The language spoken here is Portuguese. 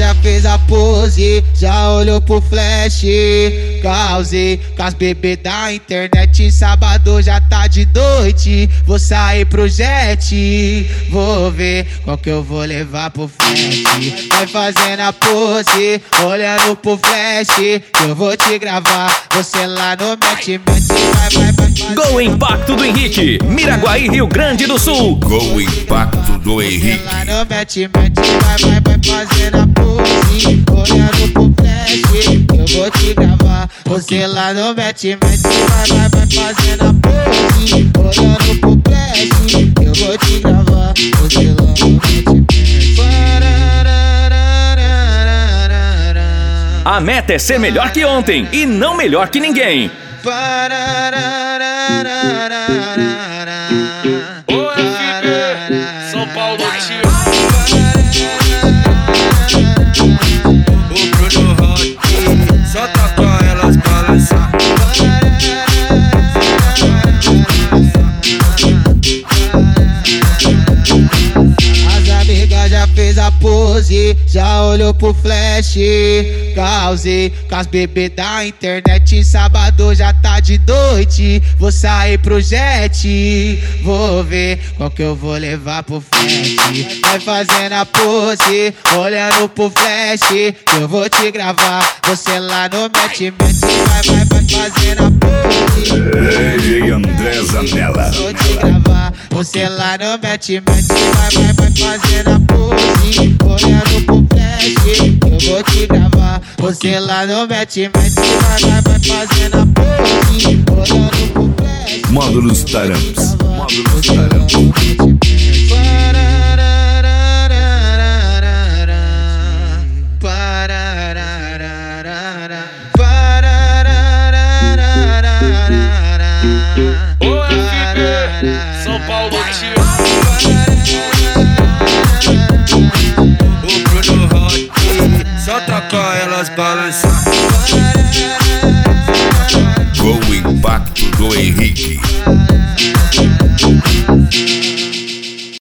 já fez a pose, já olhou pro flash. Causei com as bebês da internet. Sábado já tá de noite, vou sair pro jet. Vou ver qual que eu vou levar pro flash. Vai fazendo a pose, olhando pro flash, que eu vou te gravar. Você lá no match, vai. Gol Impacto do Henrique, Miraguaí, Rio Grande do Sul. Gol Impacto do Henrique. Lá no match, vai fazendo a pose, olhando pro flash, que eu vou te gravar. Você lá no match, vai fazendo a pose, olhando pro flash, que eu vou te gravar. Você lá no match. A meta é ser melhor que ontem e não melhor que ninguém. Ô FB, São Paulo te O Bruno Rock, só toca elas balançar. As amigas já fez a pose, já olhou pro flash. Causei com as bebês da internet. Sábado já tá de noite, vou sair pro jet. Vou ver qual que eu vou levar pro flash. Vai fazendo a pose, olhando pro flash, que eu vou te gravar. Você lá no match, vai fazendo a pose. DJ André Zanella. Vou te gravar. Você lá no match, vai fazendo a pose, olhando pro flash, que eu vou te gravar. Você lá no match, vai fazendo a pose, olhando pro flash. Módulos Taramps. Módulos Taramps. Ô FB, São Paulo te O Bruno Rock, só toca elas balançar.